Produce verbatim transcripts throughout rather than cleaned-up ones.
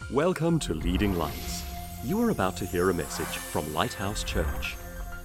Welcome to Leading Lights. You are about to hear a message from Lighthouse Church.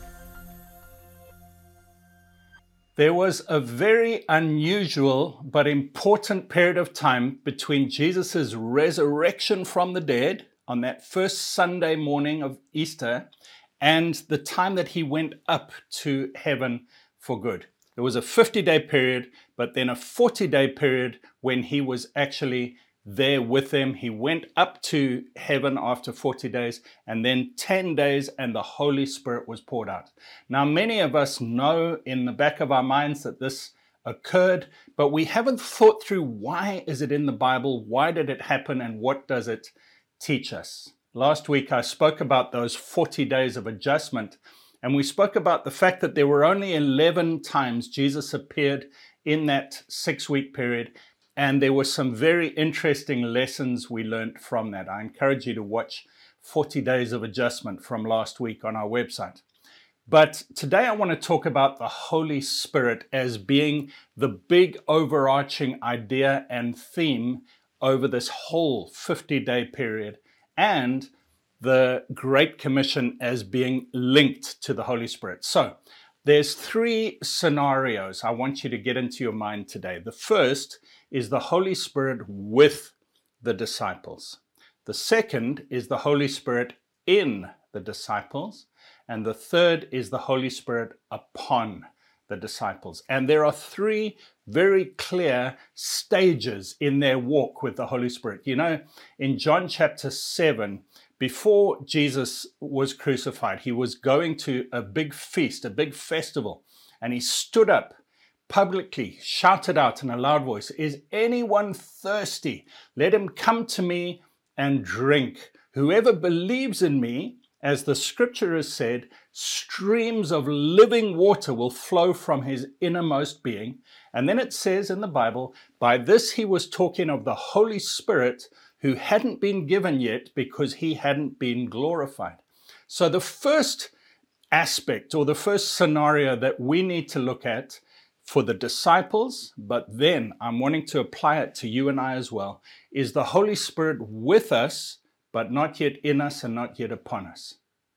There was a very unusual but important period of time between Jesus' resurrection from the dead on that first Sunday morning of Easter and the time that he went up to heaven for good. There was a fifty-day period, but then a forty-day period when he was actually there with them. He went up to heaven after forty days, and then ten days, and the Holy Spirit was poured out. Now, many of us know in the back of our minds that this occurred, but we haven't thought through why is it in the Bible, why did it happen, and what does it teach us? Last week, I spoke about those forty days of adjustment, and we spoke about the fact that there were only eleven times Jesus appeared in that six-week period. And there were some very interesting lessons we learned from that. I encourage you to watch forty days of Adjustment from last week on our website. But today I want to talk about the Holy Spirit as being the big overarching idea and theme over this whole fifty-day period, and the Great Commission as being linked to the Holy Spirit. So there's three scenarios I want you to get into your mind today. The first is the Holy Spirit with the disciples. The second is the Holy Spirit in the disciples. And the third is the Holy Spirit upon the disciples. And there are three very clear stages in their walk with the Holy Spirit. You know, in John chapter seven, before Jesus was crucified, he was going to a big feast, a big festival, and he stood up publicly, shouted out in a loud voice, "Is anyone thirsty? Let him come to me and drink. Whoever believes in me, as the scripture has said, streams of living water will flow from his innermost being." And then it says in the Bible, by this he was talking of the Holy Spirit who hadn't been given yet because he hadn't been glorified. So the first aspect or the first scenario that we need to look at for the disciples, but then I'm wanting to apply it to you and I as well, is the Holy Spirit with us, but not yet in us and not yet upon us.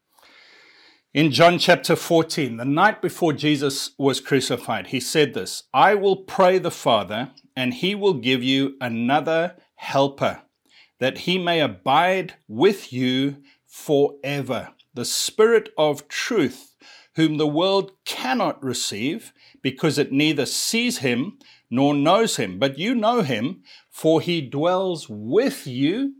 In John chapter fourteen, the night before Jesus was crucified, he said this, "I will pray the Father, and he will give you another helper, that he may abide with you forever. The Spirit of truth, whom the world cannot receive, because it neither sees him nor knows him. But you know him, for he dwells with you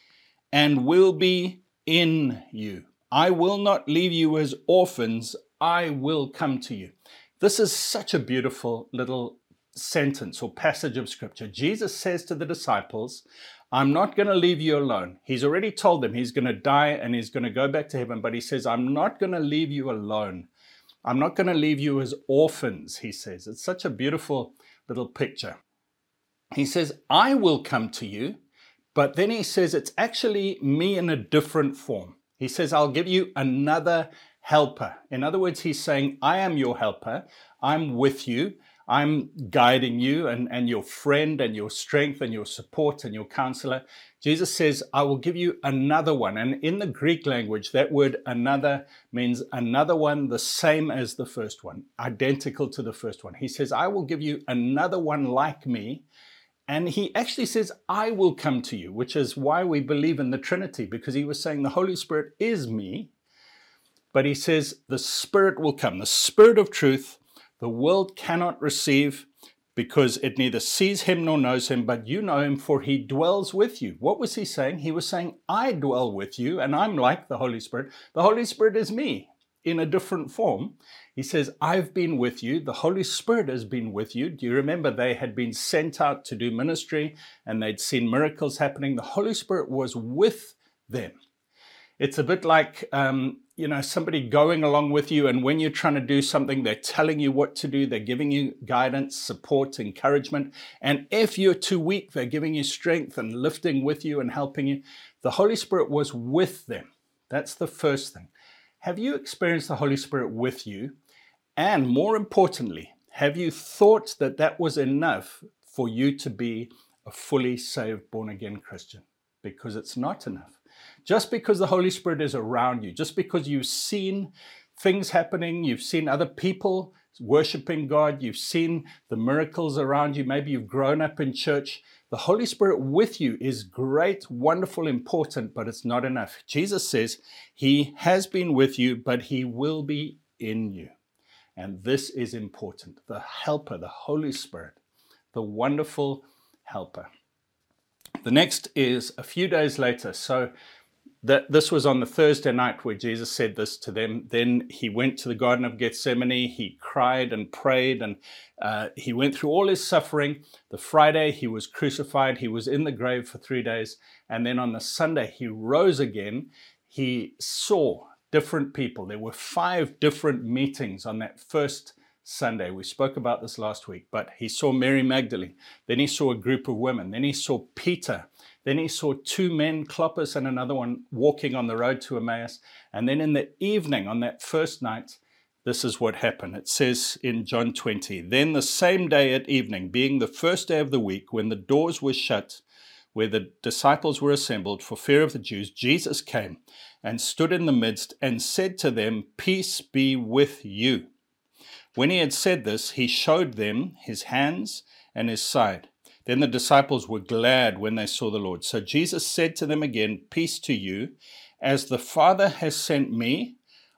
and will be in you. I will not leave you as orphans, I will come to you." This is such a beautiful little sentence or passage of scripture. Jesus says to the disciples, I'm not going to leave you alone. He's already told them he's going to die and he's going to go back to heaven, but he says, I'm not going to leave you alone. I'm not going to leave you as orphans, he says. It's such a beautiful little picture. He says, I will come to you, but then he says, it's actually me in a different form. He says, I'll give you another helper. In other words, he's saying, I am your helper. I'm with you. I'm guiding you and, and your friend and your strength and your support and your counselor. Jesus says, I will give you another one. And in the Greek language, that word another means another one the same as the first one, identical to the first one. He says, I will give you another one like me. And he actually says, I will come to you, which is why we believe in the Trinity, because he was saying the Holy Spirit is me. But he says, the Spirit will come, the Spirit of truth, the world cannot receive because it neither sees him nor knows him, but you know him, for he dwells with you. What was he saying? He was saying, I dwell with you, and I'm like the Holy Spirit. The Holy Spirit is me in a different form. He says, I've been with you. The Holy Spirit has been with you. Do you remember they had been sent out to do ministry, and they'd seen miracles happening? The Holy Spirit was with them. It's a bit like, um, you know, somebody going along with you, and when you're trying to do something, they're telling you what to do. They're giving you guidance, support, encouragement. And if you're too weak, they're giving you strength and lifting with you and helping you. The Holy Spirit was with them. That's the first thing. Have you experienced the Holy Spirit with you? And more importantly, have you thought that that was enough for you to be a fully saved, born-again Christian? because it's not enough. Just because the Holy Spirit is around you, just because you've seen things happening, you've seen other people worshiping God, you've seen the miracles around you, maybe you've grown up in church, the Holy Spirit with you is great, wonderful, important, but it's not enough. Jesus says he has been with you, but he will be in you. And this is important. The helper, the Holy Spirit, the wonderful helper. The next is a few days later. So that this was on the Thursday night where Jesus said this to them. Then he went to the Garden of Gethsemane. He cried and prayed, and uh, he went through all his suffering. The Friday he was crucified. He was in the grave for three days. And then on the Sunday he rose again. He saw different people. There were five different meetings on that first Sunday. We spoke about this last week, but he saw Mary Magdalene. Then he saw a group of women. Then he saw Peter. Then he saw two men, Clopas and another one, walking on the road to Emmaus. And then in the evening, on that first night, this is what happened. It says in John twenty, then the same day at evening, being the first day of the week, when the doors were shut, where the disciples were assembled for fear of the Jews, Jesus came and stood in the midst and said to them, peace be with you. When he had said this, he showed them his hands and his side. Then the disciples were glad when they saw the Lord. So Jesus said to them again, peace to you. As the Father has sent me,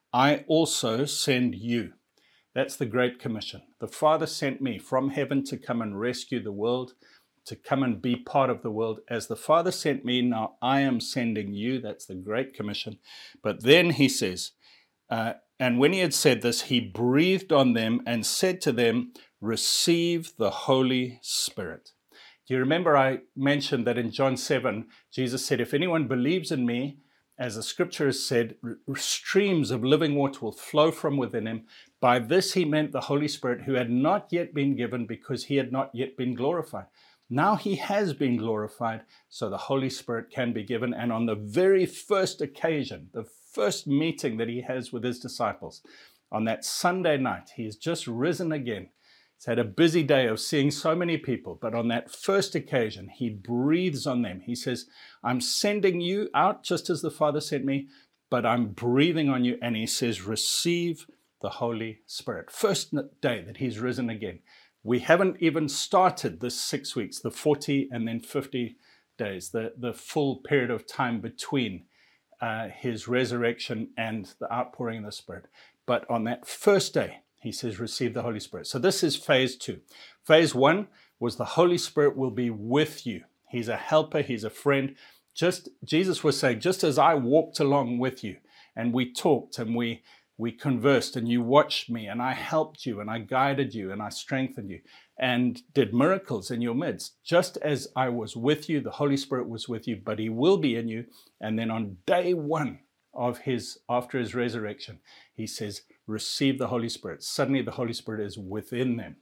I also send you. That's the Great Commission. The Father sent me from heaven to come and rescue the world, to come and be part of the world. As the Father sent me, now I am sending you. That's the Great Commission. But then he says, uh, and when he had said this, he breathed on them and said to them, receive the Holy Spirit. Do you remember I mentioned that in John seven, Jesus said, if anyone believes in me, as the scripture has said, streams of living water will flow from within him. By this he meant the Holy Spirit, who had not yet been given because he had not yet been glorified. Now he has been glorified, so the Holy Spirit can be given. And on the very first occasion, the first meeting that he has with his disciples, on that Sunday night, he has just risen again. He's had a busy day of seeing so many people, but on that first occasion, he breathes on them. He says, I'm sending you out just as the Father sent me, but I'm breathing on you. And he says, receive the Holy Spirit. First day that he's risen again. We haven't even started this six weeks, the forty and then fifty days, the, the full period of time between uh, his resurrection and the outpouring of the Spirit. But on that first day, he says, receive the Holy Spirit. So this is phase two. Phase one was the Holy Spirit will be with you. He's a helper. He's a friend. Just Jesus was saying, just as I walked along with you and we talked and we, we conversed and you watched me and I helped you and I guided you and I strengthened you and did miracles in your midst. Just as I was with you, the Holy Spirit was with you, but he will be in you. And then on day one of his, after his resurrection, he says, receive the Holy Spirit. Suddenly the Holy Spirit is within them.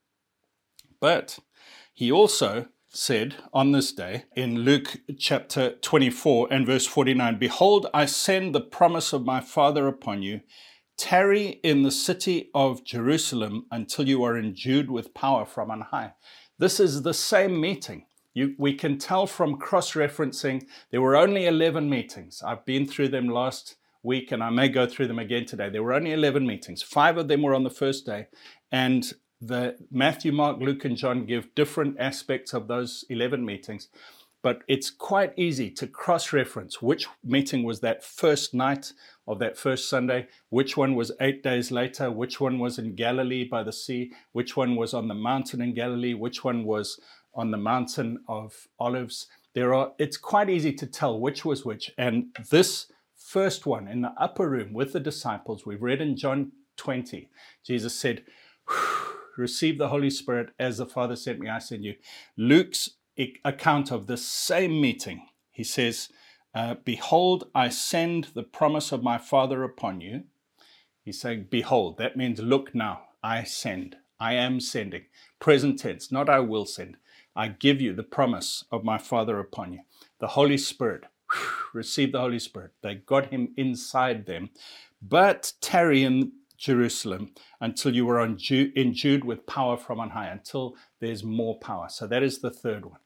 But he also said on this day in Luke chapter twenty-four and verse forty-nine, behold, I send the promise of my Father upon you. Tarry in the city of Jerusalem until you are endued with power from on high. This is the same meeting. You, we can tell from cross-referencing, there were only eleven meetings. I've been through them last week, and I may go through them again today. There were only eleven meetings. Five of them were on the first day, and the Matthew, Mark, Luke, and John give different aspects of those eleven meetings, but it's quite easy to cross-reference which meeting was that first night of that first Sunday, which one was eight days later, which one was in Galilee by the sea, which one was on the mountain in Galilee, which one was on the mountain of Olives. There are. It's quite easy to tell which was which, and this first one in the upper room with the disciples, we've read in John twenty, Jesus said, receive the Holy Spirit as the Father sent me, I send you. Luke's account of the same meeting, he says, uh, behold, I send the promise of my Father upon you. He's saying, behold, that means look now, I send, I am sending. Present tense, not I will send. I give you the promise of my Father upon you. The Holy Spirit. Receive the Holy Spirit. They got him inside them. But tarry in Jerusalem until you are endued with power from on high, until there's more power. So that is the third one.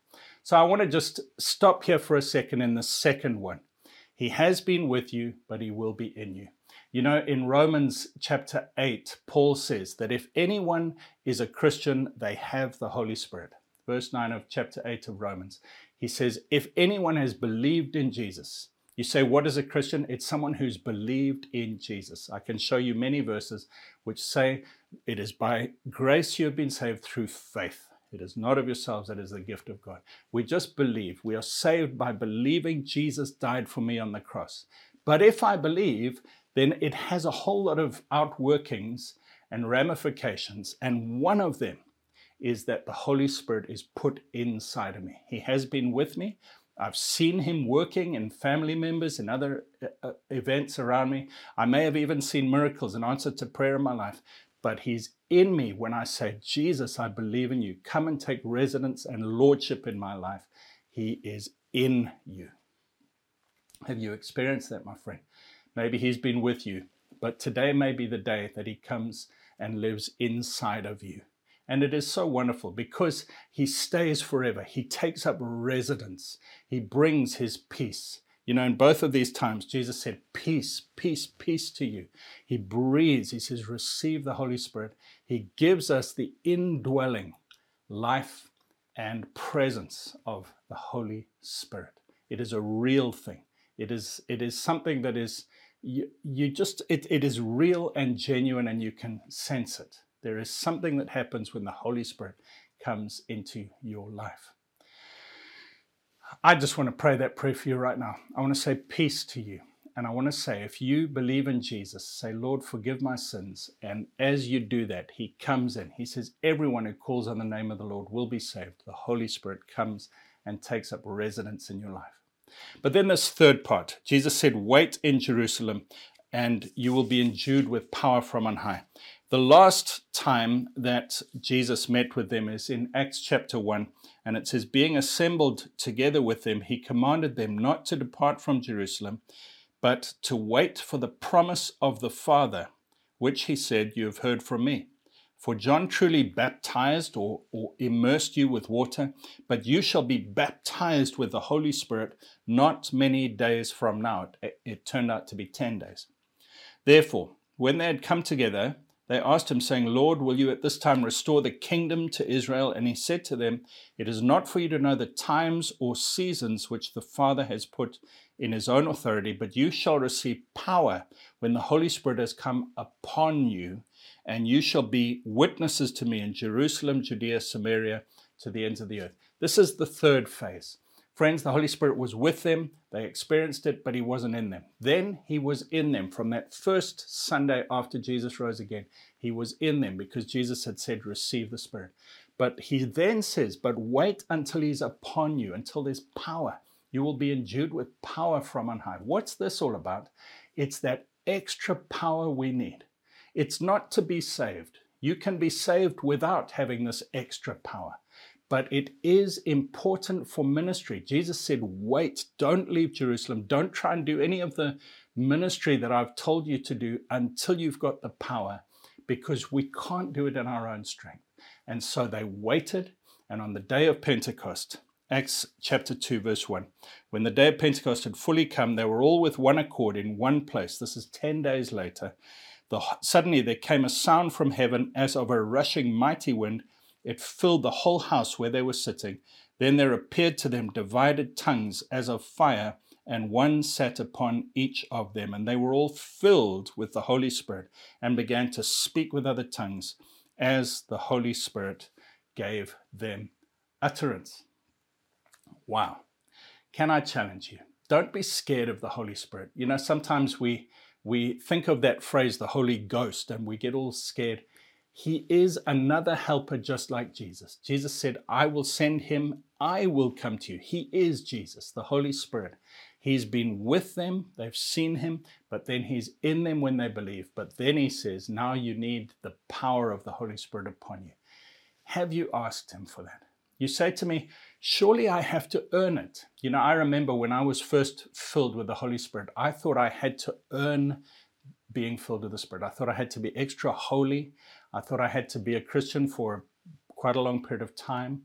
So I want to just stop here for a second in the second one. He has been with you, but he will be in you. You know, in Romans chapter eight, Paul says that if anyone is a Christian, they have the Holy Spirit. Verse nine of chapter eight of Romans. He says, if anyone has believed in Jesus, you say, what is a Christian? It's someone who's believed in Jesus. I can show you many verses which say it is by grace you have been saved through faith. It is not of yourselves, it is the gift of God. We just believe. We are saved by believing Jesus died for me on the cross. But if I believe, then it has a whole lot of outworkings and ramifications. And one of them is that the Holy Spirit is put inside of me. He has been with me. I've seen him working in family members and other uh, events around me. I may have even seen miracles and answered to prayer in my life. But he's in me when I say, Jesus, I believe in you. Come and take residence and lordship in my life. He is in you. Have you experienced that, my friend? Maybe he's been with you, but today may be the day that he comes and lives inside of you. And it is so wonderful because he stays forever. He takes up residence. He brings his peace. You know, in both of these times, Jesus said, peace, peace, peace to you. He breathes. He says, receive the Holy Spirit. He gives us the indwelling life and presence of the Holy Spirit. It is a real thing. It is, it is something that is, you, you just, it, it is real and genuine, and you can sense it. There is something that happens when the Holy Spirit comes into your life. I just want to pray that prayer for you right now. I want to say peace to you. And I want to say, if you believe in Jesus, say, Lord, forgive my sins. And as you do that, he comes in. He says, everyone who calls on the name of the Lord will be saved. The Holy Spirit comes and takes up residence in your life. But then this third part, Jesus said, wait in Jerusalem and you will be endued with power from on high. The last time that Jesus met with them is in Acts chapter one, and it says, being assembled together with them, he commanded them not to depart from Jerusalem, but to wait for the promise of the Father, which he said, you have heard from me. For John truly baptized or, or immersed you with water, but you shall be baptized with the Holy Spirit not many days from now. It, it turned out to be ten days. Therefore, when they had come together, they asked him, saying, Lord, will you at this time restore the kingdom to Israel? And he said to them, it is not for you to know the times or seasons which the Father has put in his own authority, but you shall receive power when the Holy Spirit has come upon you, and you shall be witnesses to me in Jerusalem, Judea, Samaria, to the ends of the earth. This is the third phase. Friends, the Holy Spirit was with them. They experienced it, but he wasn't in them. Then he was in them from that first Sunday after Jesus rose again. He was in them because Jesus had said, receive the Spirit. But he then says, but wait until he's upon you, until there's power. You will be endued with power from on high. What's this all about? It's that extra power we need. It's not to be saved. You can be saved without having this extra power. But it is important for ministry. Jesus said, wait, don't leave Jerusalem. Don't try and do any of the ministry that I've told you to do until you've got the power, because we can't do it in our own strength. And so they waited, and on the day of Pentecost, Acts chapter two, verse one, when the day of Pentecost had fully come, they were all with one accord in one place. This is ten days later. The, suddenly there came a sound from heaven as of a rushing mighty wind. It filled the whole house where they were sitting. Then there appeared to them divided tongues as of fire, and one sat upon each of them. And they were all filled with the Holy Spirit and began to speak with other tongues as the Holy Spirit gave them utterance. Wow. Can I challenge you? Don't be scared of the Holy Spirit. You know, sometimes we we think of that phrase, the Holy Ghost, and we get all scared. He is another helper just like Jesus. Jesus said, I will send him, I will come to you. He is Jesus, the Holy Spirit. He's been with them, they've seen him, but then he's in them when they believe. But then he says, now you need the power of the Holy Spirit upon you. Have you asked him for that? You say to me, surely I have to earn it. You know, I remember when I was first filled with the Holy Spirit, I thought I had to earn being filled with the Spirit. I thought I had to be extra holy. I thought I had to be a Christian for quite a long period of time.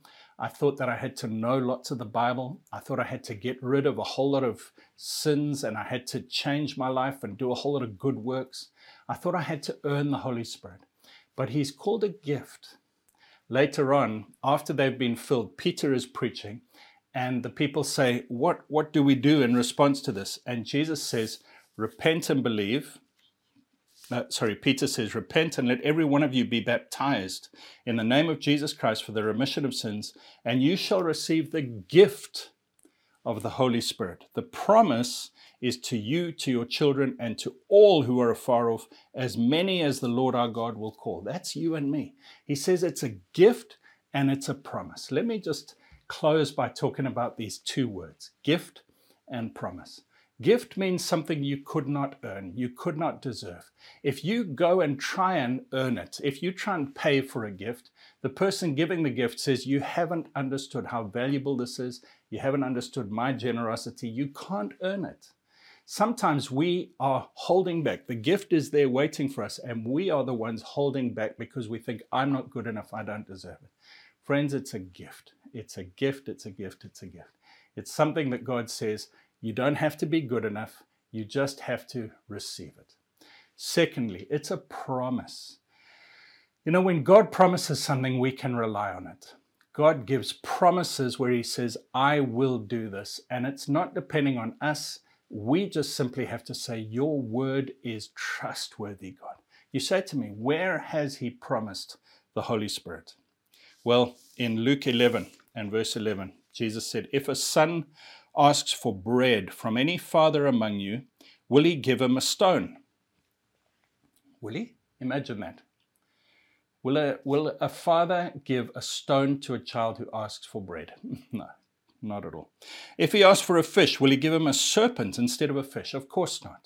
I thought that I had to know lots of the Bible. I thought I had to get rid of a whole lot of sins and I had to change my life and do a whole lot of good works. I thought I had to earn the Holy Spirit. But he's called a gift. Later on, after they've been filled, Peter is preaching and the people say, what, what do we do in response to this? And Jesus says, repent and believe. Uh, sorry, Peter says, repent and let every one of you be baptized in the name of Jesus Christ for the remission of sins, and you shall receive the gift of the Holy Spirit. The promise is to you, to your children, and to all who are afar off, as many as the Lord our God will call. That's you and me. He says it's a gift and it's a promise. Let me just close by talking about these two words, gift and promise. Gift means something you could not earn, you could not deserve. If you go and try and earn it, if you try and pay for a gift, the person giving the gift says, you haven't understood how valuable this is, you haven't understood my generosity, you can't earn it. Sometimes we are holding back. The gift is there waiting for us, and we are the ones holding back because we think, I'm not good enough, I don't deserve it. Friends, it's a gift. It's a gift, it's a gift, it's a gift. It's something that God says, you don't have to be good enough, you just have to receive it. Secondly, it's a promise. You know, when God promises something, we can rely on it. God gives promises where he says, I will do this. And it's not depending on us. We just simply have to say, your word is trustworthy, God. You say to me, where has he promised the Holy Spirit? Well, in Luke eleven and verse eleven, Jesus said, if a son asks for bread from any father among you, will he give him a stone? Will he? Imagine that. Will a, will a father give a stone to a child who asks for bread? No, not at all. If he asks for a fish, will he give him a serpent instead of a fish? Of course not.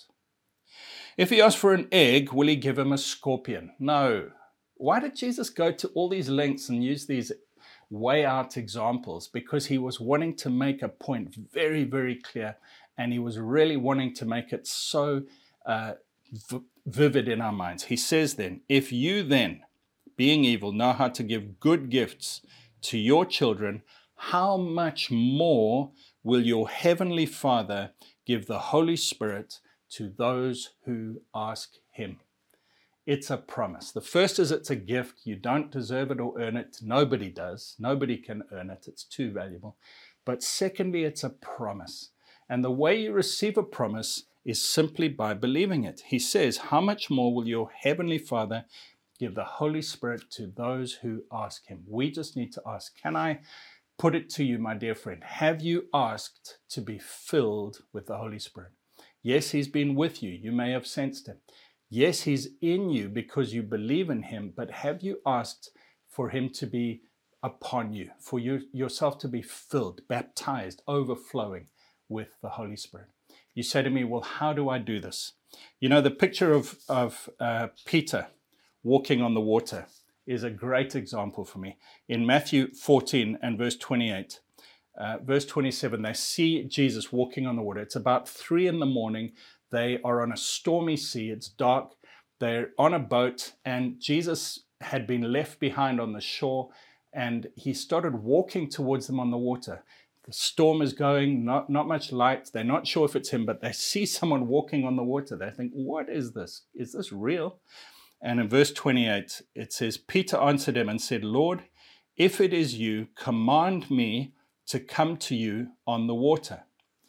If he asks for an egg, will he give him a scorpion? No. Why did Jesus go to all these lengths and use these way out examples? Because he was wanting to make a point very, very clear, and he was really wanting to make it so uh, v- vivid in our minds. He says then, if you then, being evil, know how to give good gifts to your children, how much more will your heavenly Father give the Holy Spirit to those who ask him? It's a promise. The first is it's a gift. You don't deserve it or earn it. Nobody does. Nobody can earn it. It's too valuable. But secondly, it's a promise. And the way you receive a promise is simply by believing it. He says, how much more will your heavenly Father give the Holy Spirit to those who ask him? We just need to ask. Can I put it to you, my dear friend? Have you asked to be filled with the Holy Spirit? Yes, he's been with you. You may have sensed him. Yes, he's in you because you believe in him, but have you asked for him to be upon you, for you yourself to be filled, baptized, overflowing with the Holy Spirit? You say to me, well, how do I do this? You know, the picture of, of uh, Peter walking on the water is a great example for me. In Matthew fourteen and verse twenty-eight, uh, verse twenty-seven, they see Jesus walking on the water. It's about three in the morning. They are on a stormy sea. It's dark. They're on a boat, and Jesus had been left behind on the shore, and he started walking towards them on the water. The storm is going, not, not much light. They're not sure if it's him, but they see someone walking on the water. They think, what is this? Is this real? And in verse twenty-eight, it says, Peter answered him and said, Lord, if it is you, command me to come to you on the water.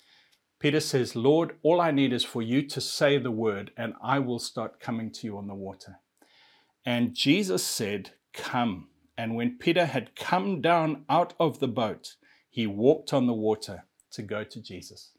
Peter says, Lord, all I need is for you to say the word, and I will start coming to you on the water. And Jesus said, come. And when Peter had come down out of the boat, he walked on the water to go to Jesus.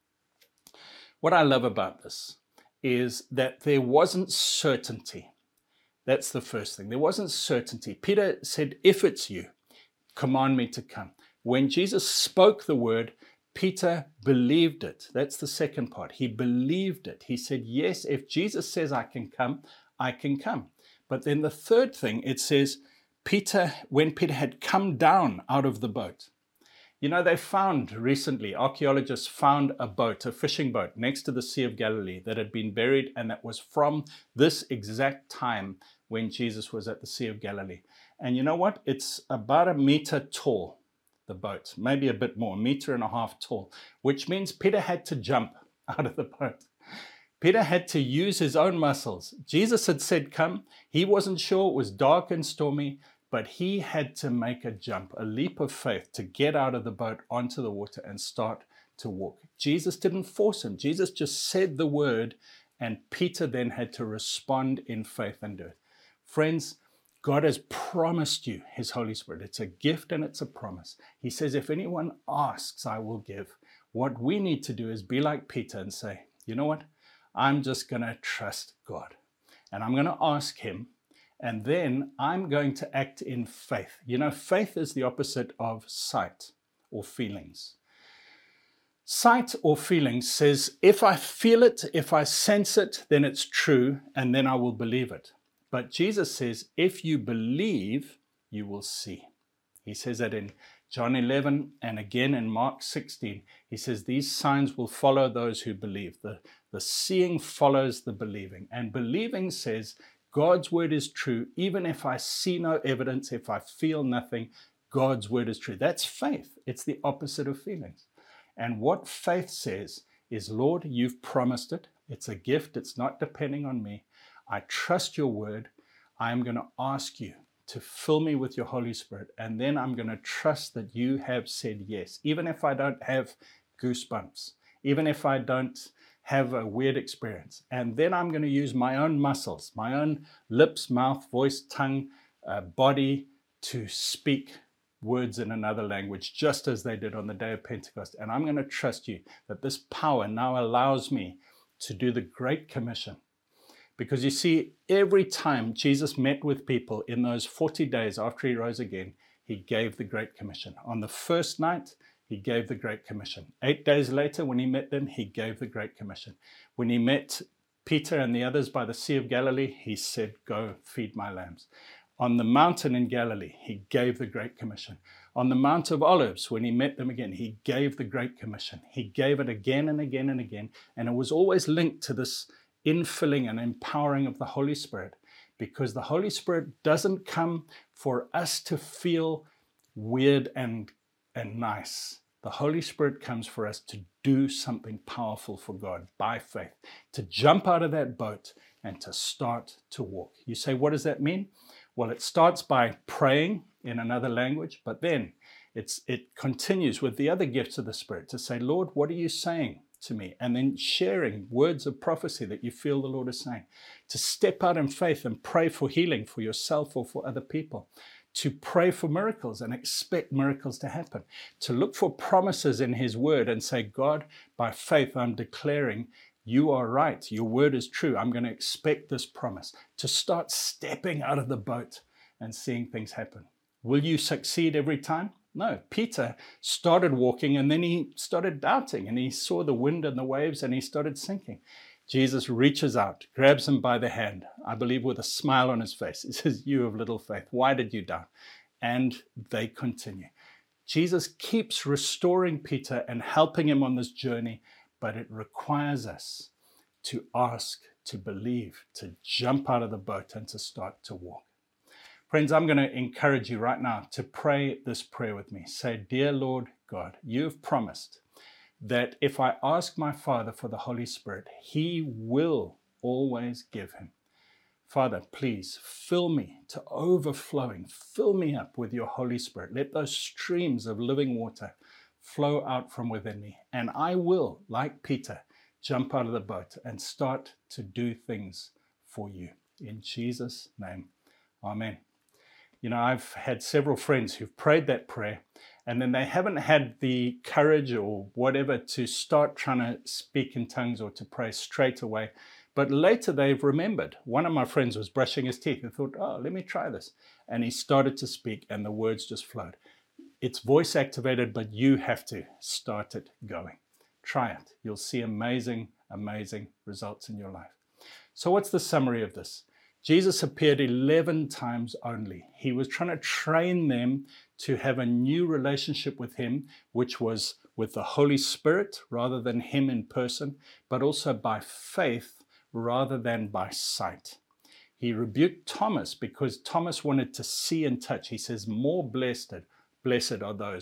What I love about this is that there wasn't certainty. That's the first thing. There wasn't certainty. Peter said, if it's you, command me to come. When Jesus spoke the word, Peter believed it. That's the second part. He believed it. He said, yes, if Jesus says I can come, I can come. But then the third thing, it says, Peter, when Peter had come down out of the boat. You know, they found recently, archaeologists found a boat, a fishing boat next to the Sea of Galilee that had been buried, and that was from this exact time when Jesus was at the Sea of Galilee. And you know what? It's about a meter tall. the boat, maybe a bit more, a meter and a half tall, which means Peter had to jump out of the boat. Peter had to use his own muscles. Jesus had said, come. He wasn't sure. It was dark and stormy, but he had to make a jump, a leap of faith to get out of the boat onto the water and start to walk. Jesus didn't force him. Jesus just said the word, and Peter then had to respond in faith and do it. Friends, God has promised you his Holy Spirit. It's a gift and it's a promise. He says, if anyone asks, I will give. What we need to do is be like Peter and say, you know what? I'm just going to trust God. And I'm going to ask him. And then I'm going to act in faith. You know, faith is the opposite of sight or feelings. Sight or feelings says, if I feel it, if I sense it, then it's true, and then I will believe it. But Jesus says, if you believe, you will see. He says that in John eleven and again in Mark sixteen. He says, these signs will follow those who believe. The, the seeing follows the believing. And believing says, God's word is true. Even if I see no evidence, if I feel nothing, God's word is true. That's faith. It's the opposite of feelings. And what faith says is, Lord, you've promised it. It's a gift. It's not depending on me. I trust your word. I'm going to ask you to fill me with your Holy Spirit. And then I'm going to trust that you have said yes, even if I don't have goosebumps, even if I don't have a weird experience. And then I'm going to use my own muscles, my own lips, mouth, voice, tongue, uh, body to speak words in another language, just as they did on the day of Pentecost. And I'm going to trust you that this power now allows me to do the Great Commission. Because you see, every time Jesus met with people in those forty days after he rose again, he gave the Great Commission. On the first night, he gave the Great Commission. Eight days later, when he met them, he gave the Great Commission. When he met Peter and the others by the Sea of Galilee, he said, go feed my lambs. On the mountain in Galilee, he gave the Great Commission. On the Mount of Olives, when he met them again, he gave the Great Commission. He gave it again and again and again. And it was always linked to this infilling and empowering of the Holy Spirit, because the Holy Spirit doesn't come for us to feel weird and, and nice. The Holy Spirit comes for us to do something powerful for God by faith, to jump out of that boat and to start to walk. You say, what does that mean? Well, it starts by praying in another language, but then it's, it continues with the other gifts of the Spirit to say, Lord, what are you saying to me? And then sharing words of prophecy that you feel the Lord is saying. To step out in faith and pray for healing for yourself or for other people. To pray for miracles and expect miracles to happen. To look for promises in his word and say, God, by faith, I'm declaring you are right. Your word is true. I'm going to expect this promise. To start stepping out of the boat and seeing things happen. Will you succeed every time? No. Peter started walking and then he started doubting and he saw the wind and the waves and he started sinking. Jesus reaches out, grabs him by the hand, I believe with a smile on his face. He says, you of little faith, why did you doubt? And they continue. Jesus keeps restoring Peter and helping him on this journey, but it requires us to ask, to believe, to jump out of the boat and to start to walk. Friends, I'm going to encourage you right now to pray this prayer with me. Say, dear Lord God, you've promised that if I ask my Father for the Holy Spirit, he will always give him. Father, please fill me to overflowing. Fill me up with your Holy Spirit. Let those streams of living water flow out from within me. And I will, like Peter, jump out of the boat and start to do things for you. In Jesus' name, amen. You know, I've had several friends who've prayed that prayer and then they haven't had the courage or whatever to start trying to speak in tongues or to pray straight away. But later they've remembered. One of my friends was brushing his teeth and thought, oh, let me try this. And he started to speak and the words just flowed. It's voice activated, but you have to start it going. Try it. You'll see amazing, amazing results in your life. So what's the summary of this? Jesus appeared eleven times only. He was trying to train them to have a new relationship with him, which was with the Holy Spirit rather than him in person, but also by faith rather than by sight. He rebuked Thomas because Thomas wanted to see and touch. He says, more blessed, blessed are those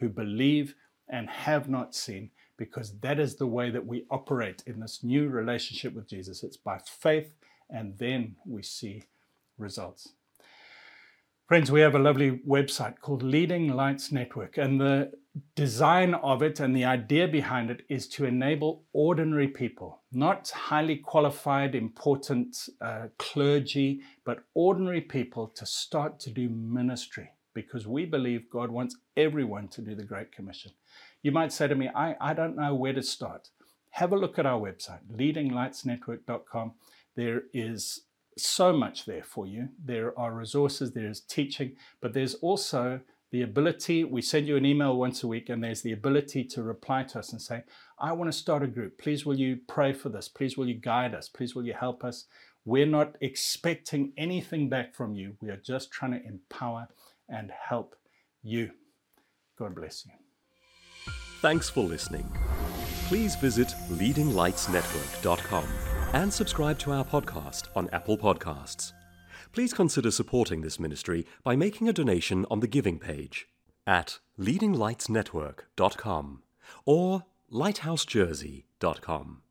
who believe and have not seen, because that is the way that we operate in this new relationship with Jesus. It's by faith, and then we see results. Friends, we have a lovely website called Leading Lights Network, and the design of it and the idea behind it is to enable ordinary people, not highly qualified, important uh, clergy, but ordinary people to start to do ministry, because we believe God wants everyone to do the Great Commission. You might say to me, I, I don't know where to start. Have a look at our website, leading lights network dot com. There is so much there for you. There are resources, there is teaching, but there's also the ability, we send you an email once a week, and there's the ability to reply to us and say, I want to start a group. Please will you pray for this? Please will you guide us? Please will you help us? We're not expecting anything back from you. We are just trying to empower and help you. God bless you. Thanks for listening. Please visit leading lights network dot com and subscribe to our podcast on Apple Podcasts. Please consider supporting this ministry by making a donation on the giving page at leading lights network dot com or lighthouse jersey dot com.